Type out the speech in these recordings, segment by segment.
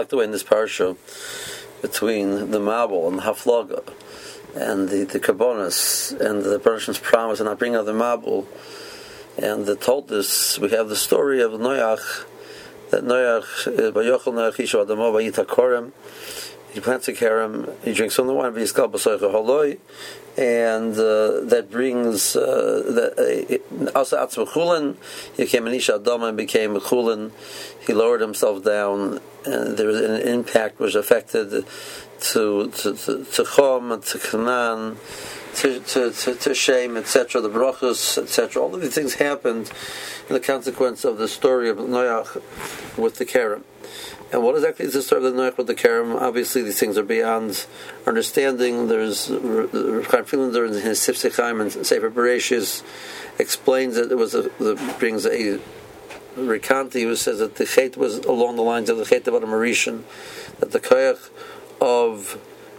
the way in this parsha between the Mabul and the Haflaga and the Kabbonis and the person's promise and not bring out the Mabul. And the told this, we have the story of Noach, that Noach, Vayochel Noach Isha Adamo Vayita Korem, he plants a kerem, he drinks from the wine, V'yiskal B'soicha Holoi, and that brings also Atzma Chulin. He became an Isha Adama and became a Chulin. He lowered himself down, and there was an impact which affected to Chom, to Canaan, to Shem, etc., the brachos, etc. All of these things happened in the consequence of the story of Noach with the kerem. And what exactly is the story of the Noach with the kerem? Obviously, these things are beyond understanding. There's Chaim Friedlander in his Sifsei Chaim and Sefer Bereshis explains that it was brings a Rikanti who says that the chet was along the lines of the chet of Adam Arishan, that the koyach of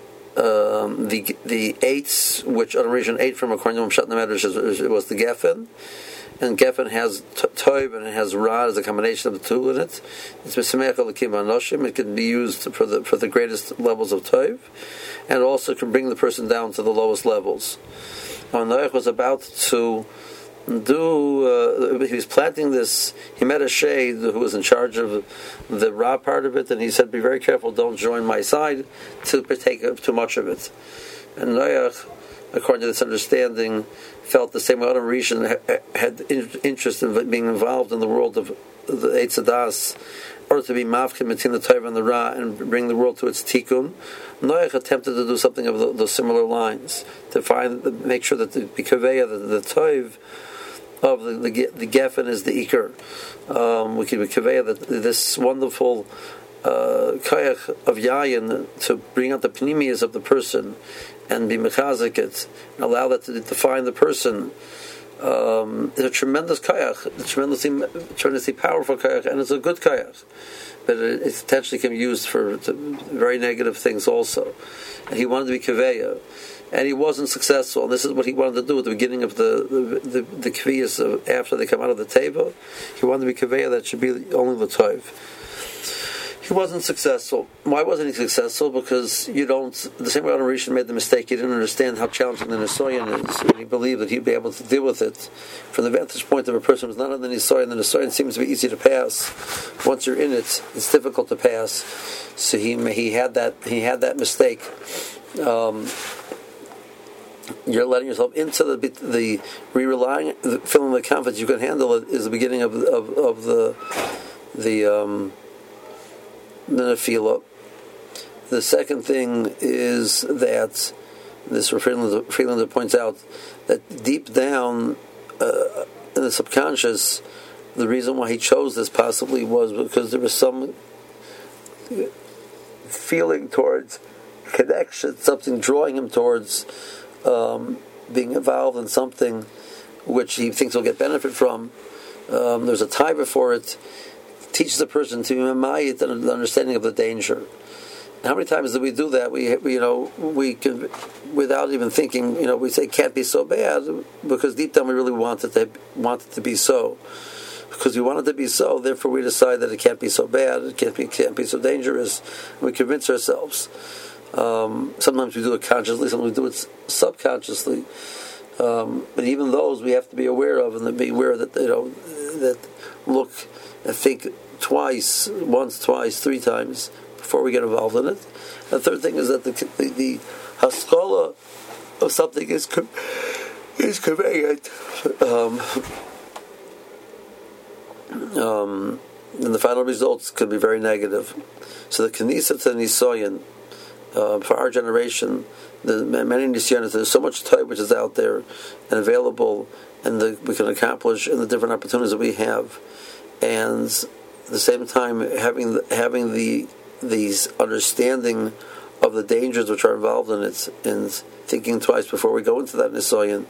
the eights which Adam Arishan ate from, according to Mshat Medrash, it was the geffen. And geffen has toiv and it has ra as a combination of the two in it. It's mesameach alakim anoshim. It can be used for the greatest levels of toiv, and it also can bring the person down to the lowest levels. When Noach was about to he was planting this, he met a shade who was in charge of the raw part of it, and he said, be very careful, don't join my side to partake of too much of it. And Noach, according to this understanding, felt the same way Adam Rishon had interest in being involved in the world of the Eitz Hadas, or to be mafkim between the Tov and the Ra and bring the world to its tikkun. Noach attempted to do something of those similar lines, to make sure that the Kaveya, the Tov of the geffen is the ikar. We can Kaveya that this wonderful koyach of yayin to bring out the pnimius of the person and be mechazik it, and allow that to define the person. It's a tremendous koyach, tremendously powerful koyach, and it's a good koyach. But it potentially can be used for very negative things also. And he wanted to be kaveya, and he wasn't successful. And this is what he wanted to do at the beginning of the kviyas after they come out of the table. He wanted to be kaveya that should be only the tov. He wasn't successful. Why wasn't he successful? Because the same way Adam Rishon made the mistake, he didn't understand how challenging the Nisoyan is. He believed that he'd be able to deal with it. From the vantage point of a person who's not on the Nisoyan seems to be easy to pass. Once you're in it, it's difficult to pass. So he had that mistake. You're letting yourself into the relying, feeling the confidence you can handle it is the beginning of the nefila. The second thing is that this Friedlander points out that deep down in the subconscious, the reason why he chose this possibly was because there was some feeling towards connection, something drawing him towards being involved in something which he thinks he'll get benefit from. There's a taiva for it. Teaches the person to be mamayit the understanding of the danger. How many times do we do that? We can, without even thinking, we say it can't be so bad because deep down we really want it to be so. Because we want it to be so, therefore we decide that it can't be so bad, it can't be so dangerous. And we convince ourselves. Sometimes we do it consciously, sometimes we do it subconsciously. But even those we have to be aware of, and be aware that that look and think once, twice, three times before we get involved in it. And the third thing is that the haskalah of something is conveyed. And the final results could be very negative. So the Knesset to Nisoyan, for our generation, the many Nisyonis, there's so much time which is out there and available, and we can accomplish in the different opportunities that we have. And at the same time, having these understanding of the dangers which are involved in it, and thinking twice before we go into that Nisoyan.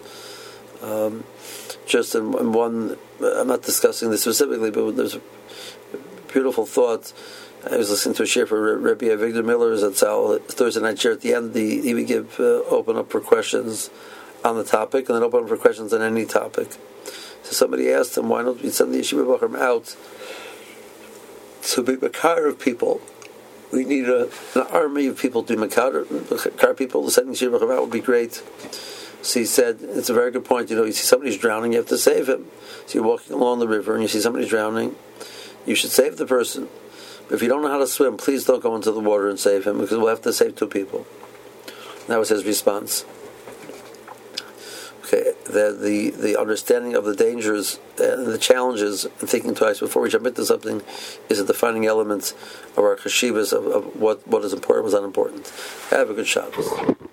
Just in one, I'm not discussing this specifically, but there's a beautiful thought. I was listening to a share for Rabbi Avigdor Miller's at Thursday night share. At the end, he would open up for questions on the topic, and then open up for questions on any topic. So somebody asked him, why don't we send the Yeshiva Bachram out to be Makar of people We need an army of people to car people. The sending Shir B'Chavah would be great. So he said, it's a very good point. You see somebody's drowning, you have to save him. So you're walking along the river and you see somebody's drowning, you should save the person. But if you don't know how to swim, please don't go into the water and save him, because we'll have to save two people. That was his response. Okay, the understanding of the dangers and the challenges and thinking twice before we jump into something is a defining element of our chashivas of what is important, what is unimportant. Have a good Shabbos.